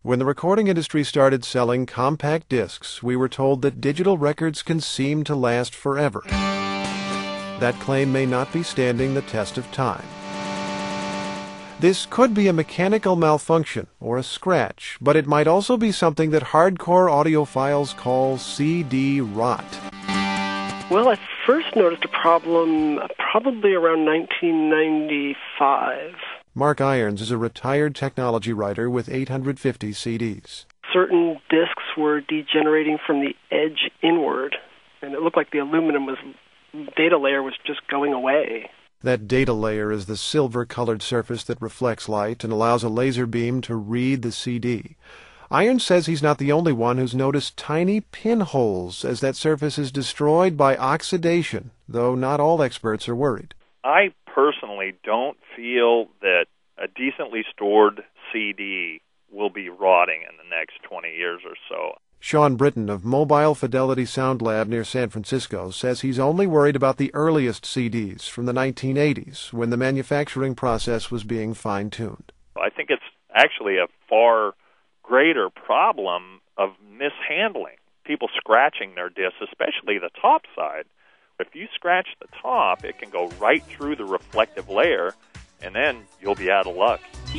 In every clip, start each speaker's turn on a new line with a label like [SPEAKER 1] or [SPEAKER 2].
[SPEAKER 1] When the recording industry started selling compact discs, we were told that digital records can seem to last forever. That claim may not be standing the test of time. This could be a mechanical malfunction or a scratch, but it might also be something that hardcore audiophiles call CD rot.
[SPEAKER 2] Well, I first noticed a problem probably around 1995.
[SPEAKER 1] Mark Irons is a retired technology writer with 850 CDs.
[SPEAKER 2] Certain discs were degenerating from the edge inward, and it looked like the aluminum data layer was just going away.
[SPEAKER 1] That data layer is the silver-colored surface that reflects light and allows a laser beam to read the CD. Irons says he's not the only one who's noticed tiny pinholes as that surface is destroyed by oxidation, though not all experts are worried.
[SPEAKER 3] I personally don't feel that a decently stored CD will be rotting in the next 20 years or so.
[SPEAKER 1] Sean Britton of Mobile Fidelity Sound Lab near San Francisco says he's only worried about the earliest CDs from the 1980s, when the manufacturing process was being fine-tuned.
[SPEAKER 3] I think it's actually a far greater problem of mishandling, people scratching their discs, especially the top side. If you scratch the top, it can go right through the reflective layer, and then you'll be out of luck.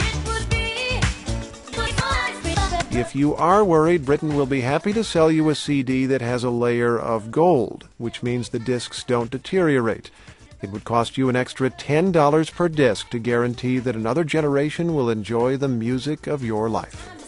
[SPEAKER 1] If you are worried, Britton will be happy to sell you a CD that has a layer of gold, which means the discs don't deteriorate. It would cost you an extra $10 per disc to guarantee that another generation will enjoy the music of your life.